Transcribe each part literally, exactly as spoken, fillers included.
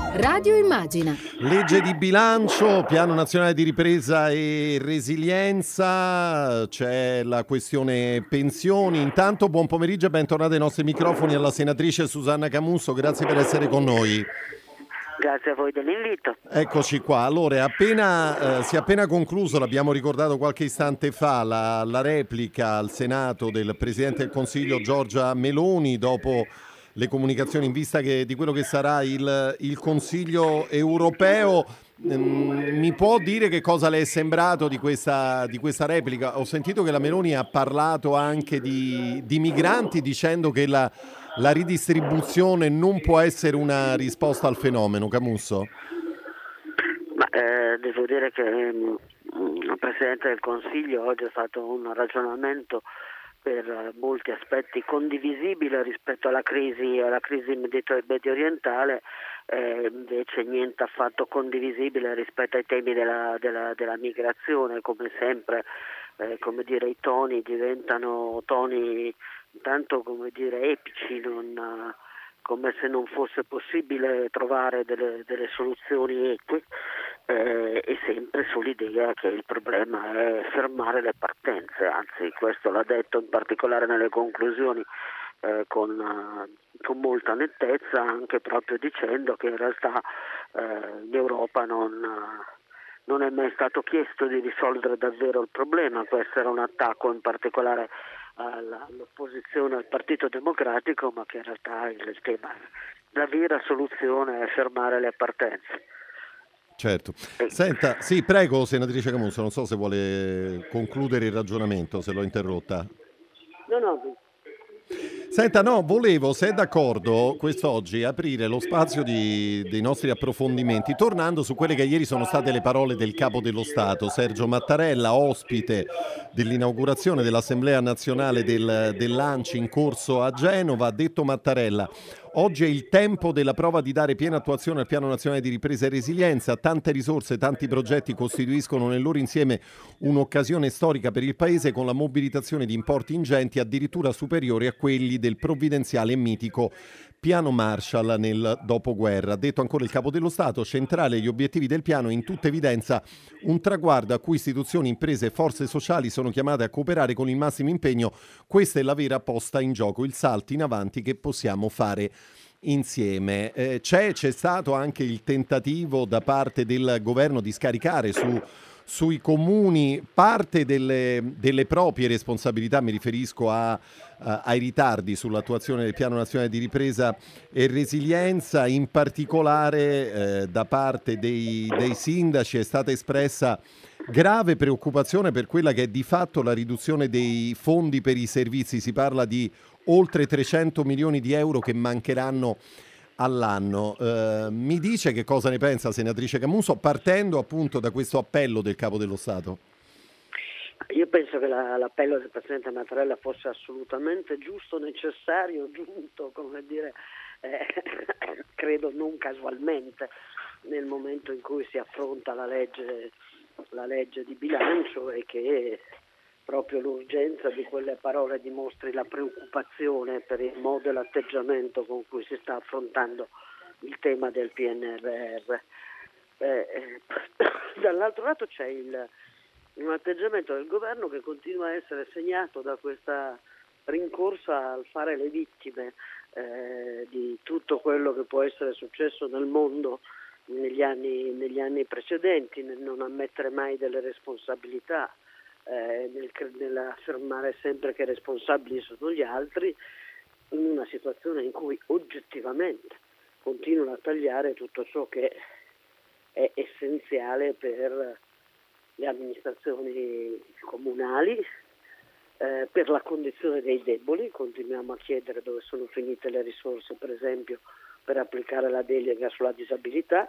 Radio Immagina. Legge di bilancio, Piano Nazionale di Ripresa e Resilienza, c'è la questione pensioni. Intanto buon pomeriggio e bentornati ai nostri microfoni alla senatrice Susanna Camusso, grazie per essere con noi. Grazie a voi dell'invito. Eccoci qua. Allora, è appena, eh, si è appena concluso, l'abbiamo ricordato qualche istante fa, la, la replica al Senato del Presidente del Consiglio Giorgia Meloni dopo le comunicazioni in vista che, di quello che sarà il, il Consiglio europeo. Mm, mi può dire che cosa le è sembrato di questa, di questa replica? Ho sentito che la Meloni ha parlato anche di, di migranti dicendo che la, la ridistribuzione non può essere una risposta al fenomeno. Camusso? Ma eh, devo dire che mh, il Presidente del Consiglio oggi ha fatto un ragionamento per molti aspetti condivisibile rispetto alla crisi alla crisi medio orientale, eh, invece niente affatto condivisibile rispetto ai temi della, della, della migrazione. Come sempre, eh, come dire, i toni diventano toni intanto come dire epici, non, come se non fosse possibile trovare delle, delle soluzioni eque, eh, e sempre sull'idea che il problema è fermare le partenze, anzi questo l'ha detto in particolare nelle conclusioni eh, con, uh, con molta nettezza, anche proprio dicendo che in realtà eh, l'Europa non... Uh, non è mai stato chiesto di risolvere davvero il problema. Questo era un attacco in particolare all'opposizione al Partito Democratico, ma che in realtà il tema, la vera soluzione è fermare le partenze. Certo. Senta, sì, prego senatrice Camusso, non so se vuole concludere il ragionamento, se l'ho interrotta. No, no. Senta, no, volevo, se è d'accordo, quest'oggi aprire lo spazio di, dei nostri approfondimenti, tornando su quelle che ieri sono state le parole del Capo dello Stato, Sergio Mattarella, ospite dell'inaugurazione dell'Assemblea Nazionale del, dell'ANCI in corso a Genova. Ha detto Mattarella: oggi è il tempo della prova di dare piena attuazione al Piano Nazionale di Ripresa e Resilienza. Tante risorse, tanti progetti costituiscono nel loro insieme un'occasione storica per il Paese, con la mobilitazione di importi ingenti addirittura superiori a quelli del provvidenziale e mitico Piano Marshall nel dopoguerra. Ha detto ancora il Capo dello Stato: centrale gli obiettivi del piano, in tutta evidenza un traguardo a cui istituzioni, imprese e forze sociali sono chiamate a cooperare con il massimo impegno. Questa è la vera posta in gioco, il salto in avanti che possiamo fare insieme. Eh, c'è, c'è stato anche il tentativo da parte del governo di scaricare su sui comuni parte delle, delle proprie responsabilità, mi riferisco a, a, ai ritardi sull'attuazione del Piano Nazionale di Ripresa e Resilienza. In particolare eh, da parte dei, dei sindaci è stata espressa grave preoccupazione per quella che è di fatto la riduzione dei fondi per i servizi. Si parla di oltre trecento milioni di euro che mancheranno all'anno. Eh, mi dice che cosa ne pensa, senatrice Camusso, partendo appunto da questo appello del Capo dello Stato? Io penso che la, l'appello del Presidente Mattarella fosse assolutamente giusto, necessario, giunto, come dire, eh, credo non casualmente, nel momento in cui si affronta la legge, la legge di bilancio, e che proprio l'urgenza di quelle parole dimostri la preoccupazione per il modo e l'atteggiamento con cui si sta affrontando il tema del P N R R. Eh, eh, dall'altro lato c'è il, un atteggiamento del governo che continua a essere segnato da questa rincorsa al fare le vittime eh, di tutto quello che può essere successo nel mondo negli anni, negli anni precedenti, nel non ammettere mai delle responsabilità, Eh, nel, nell'affermare sempre che i responsabili sono gli altri, in una situazione in cui oggettivamente continuano a tagliare tutto ciò che è essenziale per le amministrazioni comunali, eh, per la condizione dei deboli. Continuiamo a chiedere dove sono finite le risorse, per esempio, per applicare la delega sulla disabilità,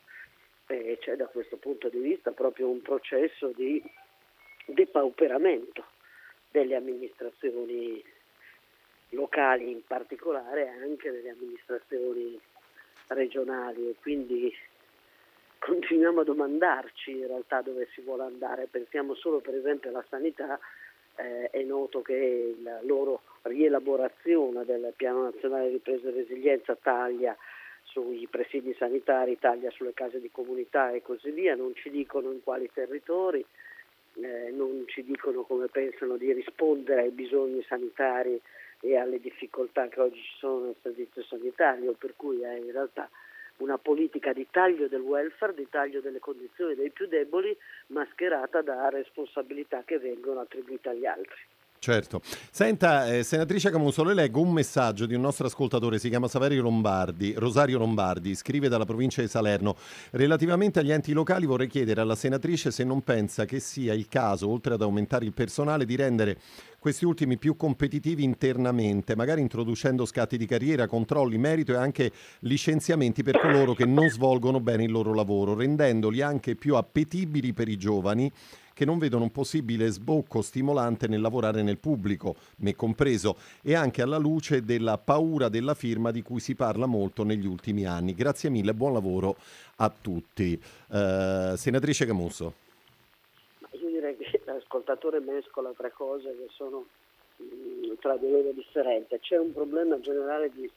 e c'è da questo punto di vista proprio un processo di depauperamento delle amministrazioni locali, in particolare anche delle amministrazioni regionali, e quindi continuiamo a domandarci in realtà dove si vuole andare. Pensiamo solo per esempio alla sanità. Eh, è noto che la loro rielaborazione del Piano Nazionale di Ripresa e Resilienza taglia sui presidi sanitari, taglia sulle case di comunità e così via, non ci dicono in quali territori, eh, non ci dicono come pensano di rispondere ai bisogni sanitari e alle difficoltà che oggi ci sono nel servizio sanitario, per cui è in realtà una politica di taglio del welfare, di taglio delle condizioni dei più deboli, mascherata da responsabilità che vengono attribuite agli altri. Certo. Senta, eh, senatrice Camuso, le leggo un messaggio di un nostro ascoltatore, si chiama Saverio Lombardi, Rosario Lombardi, scrive dalla provincia di Salerno. Relativamente agli enti locali vorrei chiedere alla senatrice se non pensa che sia il caso, oltre ad aumentare il personale, di rendere questi ultimi più competitivi internamente, magari introducendo scatti di carriera, controlli, merito e anche licenziamenti per coloro che non svolgono bene il loro lavoro, rendendoli anche più appetibili per i giovani che non vedono un possibile sbocco stimolante nel lavorare nel pubblico, me compreso, e anche alla luce della paura della firma di cui si parla molto negli ultimi anni. Grazie mille, buon lavoro a tutti. Eh, senatrice Camusso. Io direi che l'ascoltatore mescola tre cose che sono mh, tra di loro differenti. C'è un problema generale di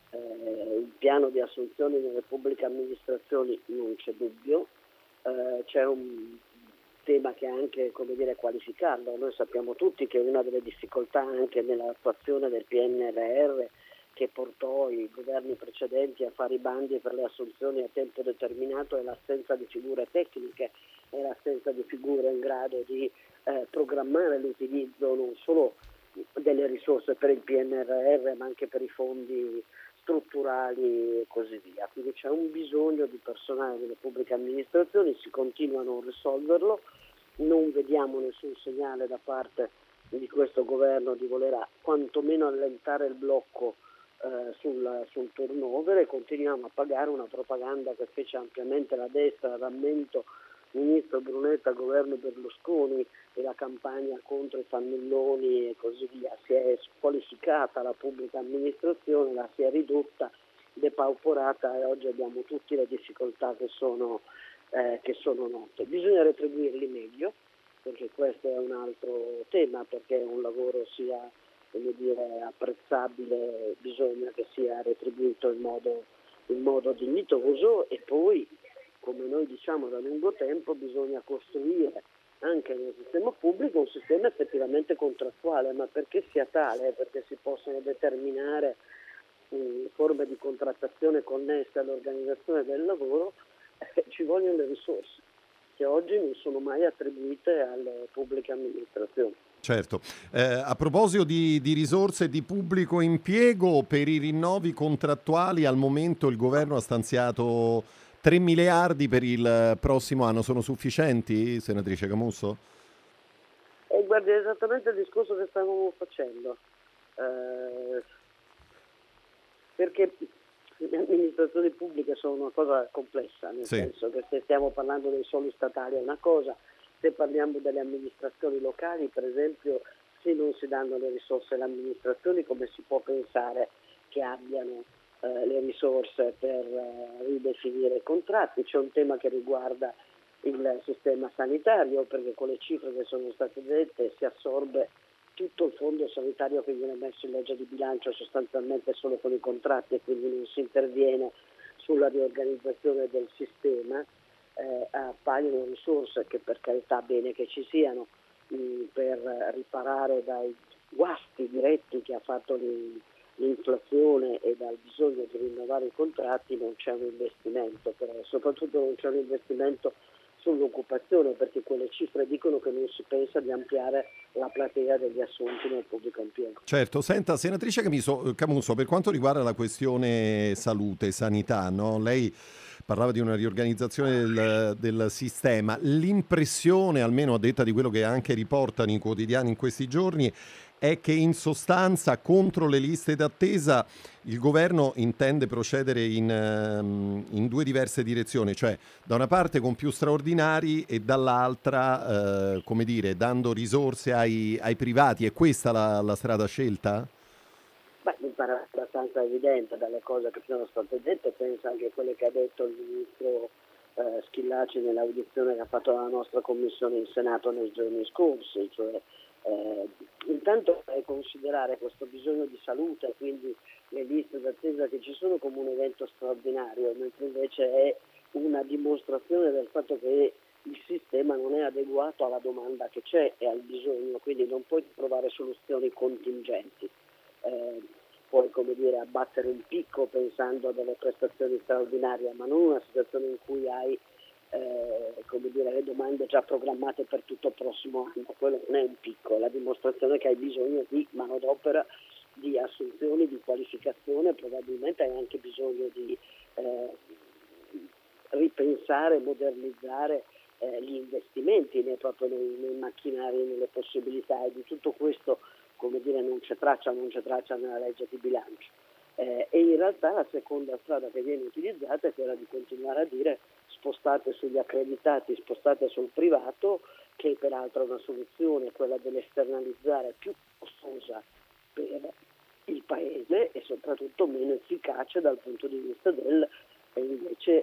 eh, il piano di assunzioni nelle pubbliche amministrazioni, non c'è dubbio, eh, c'è un tema che è anche, come dire, qualificarlo. Noi sappiamo tutti che una delle difficoltà anche nell'attuazione del P N R R, che portò i governi precedenti a fare i bandi per le assunzioni a tempo determinato, è l'assenza di figure tecniche, è l'assenza di figure in grado di eh, programmare l'utilizzo non solo delle risorse per il P N R R ma anche per i fondi strutturali e così via. Quindi c'è un bisogno di personale delle pubbliche amministrazioni, si continua a non risolverlo, non vediamo nessun segnale da parte di questo governo di voler quantomeno allentare il blocco eh, sul, sul turnover, e continuiamo a pagare una propaganda che fece ampiamente la destra. Rammento ministro Brunetta, governo Berlusconi, e la campagna contro i fannelloni e così via. Si è squalificata la pubblica amministrazione, la si è ridotta, depauperata, e oggi abbiamo tutte le difficoltà che sono, eh, che sono note. Bisogna retribuirli meglio, perché questo è un altro tema, perché un lavoro sia, come dire, apprezzabile bisogna che sia retribuito in modo, in modo dignitoso, e poi, come noi diciamo da lungo tempo, bisogna costruire anche nel sistema pubblico un sistema effettivamente contrattuale, ma perché sia tale, perché si possano determinare eh, forme di contrattazione connesse all'organizzazione del lavoro, eh, ci vogliono le risorse che oggi non sono mai attribuite alle pubbliche amministrazioni. Certo. Eh, a proposito di, di risorse e di pubblico impiego, per i rinnovi contrattuali al momento il governo ha stanziato tre miliardi per il prossimo anno. Sono sufficienti, senatrice Camusso? E guardi, è esattamente il discorso che stavamo facendo, eh, perché le amministrazioni pubbliche sono una cosa complessa, nel Sì. senso che se stiamo parlando dei soli statali è una cosa, se parliamo delle amministrazioni locali, per esempio, se non si danno le risorse alle amministrazioni, come si può pensare che abbiano eh, le risorse per eh, ridefinire i contratti? C'è un tema che riguarda il sistema sanitario, perché con le cifre che sono state dette si assorbe tutto il fondo sanitario che viene messo in legge di bilancio sostanzialmente solo con i contratti, e quindi non si interviene sulla riorganizzazione del sistema. Eh, appaiono risorse che, per carità, bene che ci siano mh, per riparare dai guasti diretti che ha fatto l'inflazione e dal bisogno di rinnovare i contratti. Non c'è un investimento, però soprattutto non c'è un investimento sull'occupazione, perché quelle cifre dicono che non si pensa di ampliare la platea degli assunti nel pubblico impiego. Certo. Senta, senatrice Camuso, Camuso, per quanto riguarda la questione salute, sanità, no? Lei parlava di una riorganizzazione del, del sistema. L'impressione, almeno a detta di quello che anche riportano i quotidiani in questi giorni, è che in sostanza contro le liste d'attesa il governo intende procedere in, in due diverse direzioni, cioè da una parte con più straordinari e dall'altra, eh, come dire, dando risorse ai, ai privati. È questa la, la strada scelta? Beh, mi pare abbastanza evidente dalle cose che sono state dette, penso anche a quelle che ha detto il ministro eh, Schillaci nell'audizione che ha fatto la nostra commissione in Senato nei giorni scorsi, cioè eh, intanto è considerare questo bisogno di salute, quindi le liste d'attesa che ci sono come un evento straordinario, mentre invece è una dimostrazione del fatto che il sistema non è adeguato alla domanda che c'è e al bisogno, quindi non puoi trovare soluzioni contingenti. Eh, puoi, come dire, abbattere un picco pensando a delle prestazioni straordinarie, ma non una situazione in cui hai eh, come dire, le domande già programmate per tutto il prossimo anno. Quello non è un picco, è la dimostrazione che hai bisogno di manodopera, di assunzioni, di qualificazione, probabilmente hai anche bisogno di eh, ripensare, modernizzare eh, gli investimenti nei, proprio nei, nei macchinari, nelle possibilità, e di tutto questo, come dire, non c'è traccia, non c'è traccia nella legge di bilancio. Eh, e in realtà la seconda strada che viene utilizzata è quella di continuare a dire spostate sugli accreditati, spostate sul privato, che peraltro è una soluzione, quella dell'esternalizzare, più costosa per il paese e soprattutto meno efficace dal punto di vista del eh, invece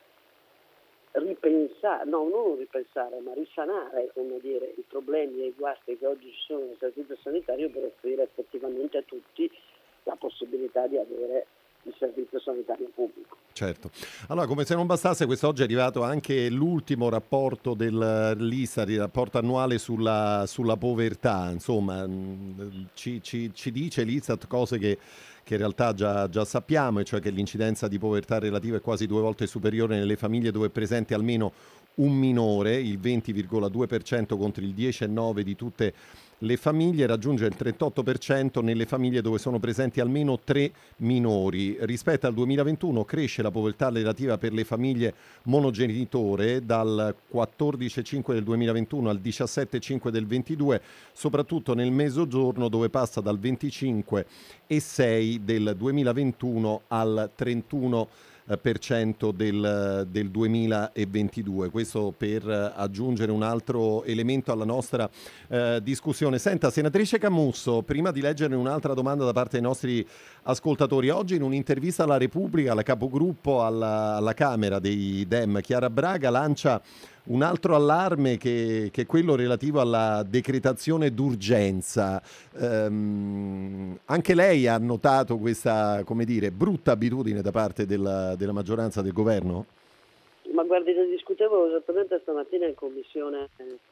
ripensare, no, non ripensare, ma risanare, come dire, i problemi e i guasti che oggi ci sono nel servizio sanitario per offrire effettivamente a tutti la possibilità di avere il servizio sanitario pubblico. Certo. Allora, come se non bastasse, quest'oggi è arrivato anche l'ultimo rapporto dell'Istat, il rapporto annuale sulla, sulla povertà. Insomma, mh, ci, ci, ci dice l'Istat cose che, che in realtà già, già sappiamo, e cioè che l'incidenza di povertà relativa è quasi due volte superiore nelle famiglie dove è presente almeno un minore, il venti virgola due per cento contro il dieci virgola nove per cento di tutte le famiglie, raggiunge il trentotto per cento nelle famiglie dove sono presenti almeno tre minori. Rispetto al duemilaventuno cresce la povertà relativa per le famiglie monogenitore dal quattordici virgola cinque del duemilaventuno al diciassette virgola cinque del ventidue, soprattutto nel mezzogiorno dove passa dal venticinque virgola sei del duemilaventuno al trentuno per cento del, del duemilaventidue. Questo per aggiungere un altro elemento alla nostra eh, discussione. Senta, senatrice Camusso, prima di leggerne un'altra domanda da parte dei nostri ascoltatori, oggi in un'intervista alla Repubblica la capogruppo alla, alla Camera dei Dem, Chiara Braga, lancia un altro allarme che, che è quello relativo alla decretazione d'urgenza. Ehm, anche lei ha notato questa, come dire, brutta abitudine da parte della, della maggioranza del governo? Ma guardi, ne discutevo esattamente stamattina in commissione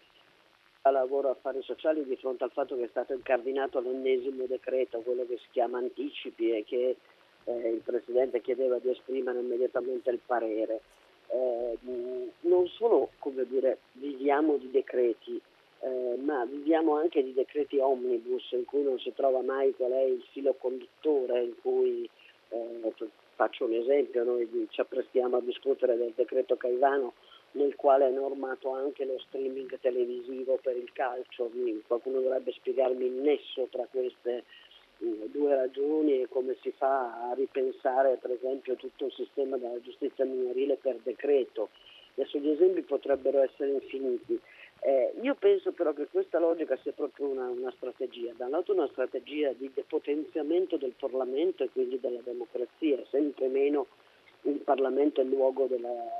a lavoro e affari sociali di fronte al fatto che è stato incardinato l'ennesimo decreto, quello che si chiama anticipi, e che eh, il Presidente chiedeva di esprimere immediatamente il parere. Eh, non solo, come dire, viviamo di decreti, eh, ma viviamo anche di decreti omnibus in cui non si trova mai qual è il filo conduttore, in cui eh, faccio un esempio, noi ci apprestiamo a discutere del decreto Caivano, nel quale è normato anche lo streaming televisivo per il calcio. Qualcuno dovrebbe spiegarmi il nesso tra queste due ragioni e come si fa a ripensare per esempio tutto il sistema della giustizia minorile per decreto. Adesso gli esempi potrebbero essere infiniti. Eh, io penso però che questa logica sia proprio una, una strategia, da un lato una strategia di depotenziamento del Parlamento e quindi della democrazia, sempre meno il Parlamento è il luogo della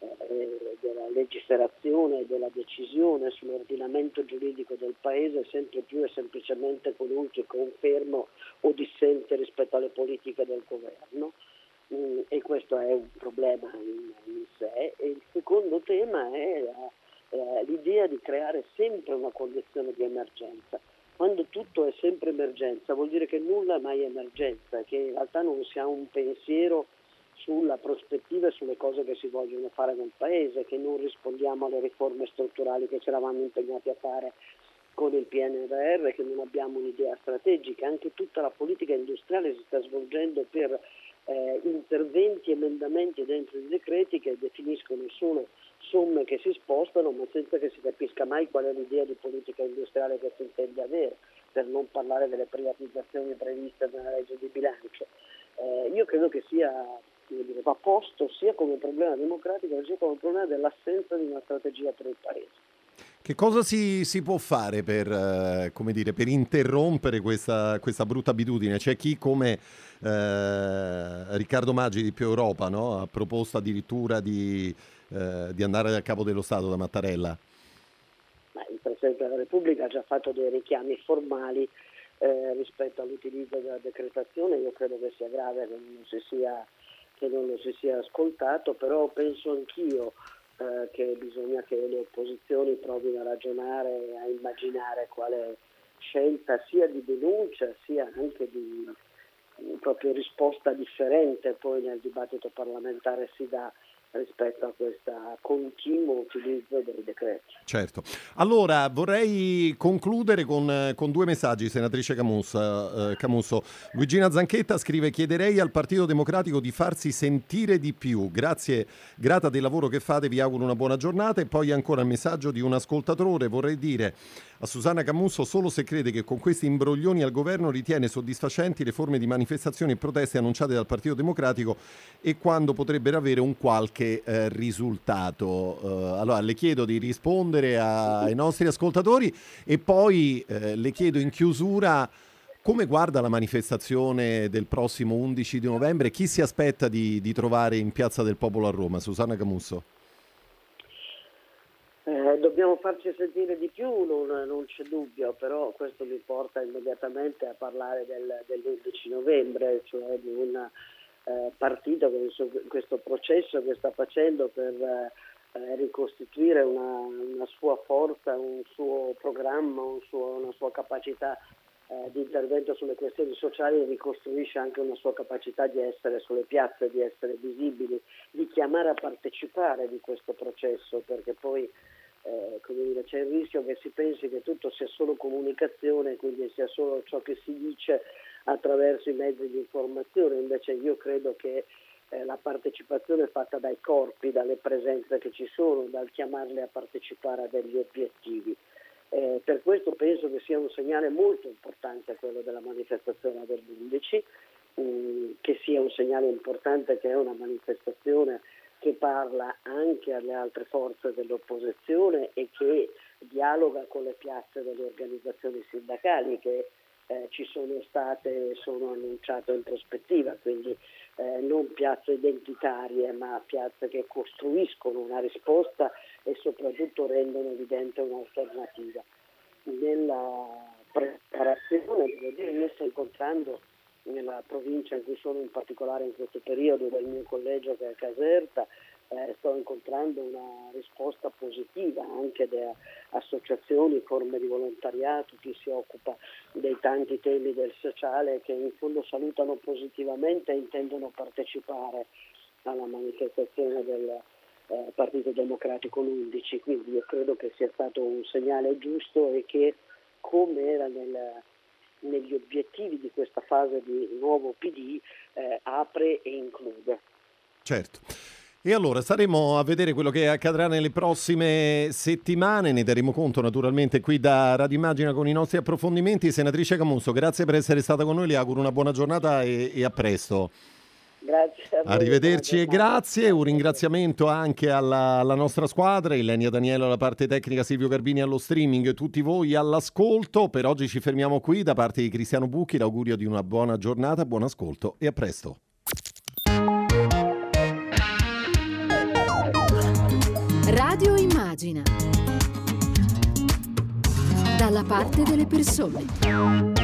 della legiferazione e della decisione sull'ordinamento giuridico del paese, sempre più è semplicemente colui che conferma o dissente rispetto alle politiche del governo, mm, e questo è un problema in, in sé. E il secondo tema è la, eh, l'idea di creare sempre una condizione di emergenza. Quando tutto è sempre emergenza vuol dire che nulla è mai emergenza, che in realtà non si ha un pensiero sulla prospettiva e sulle cose che si vogliono fare nel paese, che non rispondiamo alle riforme strutturali che ci eravamo impegnati a fare con il P N R R, che non abbiamo un'idea strategica. Anche tutta la politica industriale si sta svolgendo per eh, interventi, emendamenti dentro i decreti che definiscono solo somme che si spostano, ma senza che si capisca mai qual è l'idea di politica industriale che si intende avere, per non parlare delle privatizzazioni previste nella legge di bilancio. Eh, io credo che sia dire, va posto sia come problema democratico sia come problema dell'assenza di una strategia per il paese. Che cosa si, si può fare per, eh, come dire, per interrompere questa, questa brutta abitudine? C'è chi come eh, Riccardo Maggi di Più Europa, no? Ha proposto addirittura di, eh, di andare dal Capo dello Stato, da Mattarella. Ma il Presidente della Repubblica ha già fatto dei richiami formali eh, rispetto all'utilizzo della decretazione. Io credo che sia grave che non si sia, che non lo si sia ascoltato, però penso anch'io eh, che bisogna che le opposizioni provino a ragionare, a immaginare quale scelta sia di denuncia sia anche di proprio risposta differente poi nel dibattito parlamentare si dà rispetto a questo continuo utilizzo dei decreti. Certo. Allora vorrei concludere con, con due messaggi, senatrice Camusso. Eh, Camusso. Luigina Zanchetta scrive: chiederei al Partito Democratico di farsi sentire di più. Grazie, grata del lavoro che fate, vi auguro una buona giornata. E poi ancora il messaggio di un ascoltatore: vorrei dire a Susanna Camusso solo se crede che con questi imbroglioni al governo ritiene soddisfacenti le forme di manifestazioni e proteste annunciate dal Partito Democratico e quando potrebbero avere un qualche eh, risultato. Uh, allora le chiedo di rispondere a, ai nostri ascoltatori e poi eh, le chiedo in chiusura come guarda la manifestazione del prossimo undici di novembre, chi si aspetta di, di trovare in Piazza del Popolo a Roma. Susanna Camusso. Eh, dobbiamo farci sentire di più, non, non c'è dubbio, però questo mi porta immediatamente a parlare del, dell'undici novembre, cioè di un eh, partito che questo, questo processo che sta facendo per eh, ricostituire una, una sua forza, un suo programma, un suo, una sua capacità eh, di intervento sulle questioni sociali e ricostruisce anche una sua capacità di essere sulle piazze, di essere visibili, di chiamare a partecipare di questo processo, perché poi Eh, come dire, c'è il rischio che si pensi che tutto sia solo comunicazione, quindi sia solo ciò che si dice attraverso i mezzi di informazione. Invece io credo che eh, la partecipazione è fatta dai corpi, dalle presenze che ci sono, dal chiamarle a partecipare a degli obiettivi. Eh, per questo penso che sia un segnale molto importante quello della manifestazione dell'undici, mh, che sia un segnale importante che è una manifestazione che parla anche alle altre forze dell'opposizione e che dialoga con le piazze delle organizzazioni sindacali che eh, ci sono state e sono annunciate in prospettiva, quindi eh, non piazze identitarie ma piazze che costruiscono una risposta e soprattutto rendono evidente un'alternativa. Nella preparazione, devo dire, io sto incontrando nella provincia in cui sono, in particolare in questo periodo del mio collegio che è Caserta, eh, sto incontrando una risposta positiva anche da associazioni, forme di volontariato, chi si occupa dei tanti temi del sociale che in fondo salutano positivamente e intendono partecipare alla manifestazione del eh, Partito Democratico l'undici, quindi io credo che sia stato un segnale giusto e che, come era nel negli obiettivi di questa fase di nuovo P D, eh, apre e include. Certo. E allora staremo a vedere quello che accadrà nelle prossime settimane, ne daremo conto naturalmente qui da Radio Immagina con i nostri approfondimenti. Senatrice Camusso, grazie per essere stata con noi, le auguro una buona giornata e, e a presto. Grazie a voi. Arrivederci e grazie. Un ringraziamento anche alla, alla nostra squadra, Ilenia Danielo alla parte tecnica, Silvio Garbini allo streaming, tutti voi all'ascolto. Per oggi ci fermiamo qui. Da parte di Cristiano Bucchi l'augurio di una buona giornata, buon ascolto e a presto. Radio Immagina, dalla parte delle persone.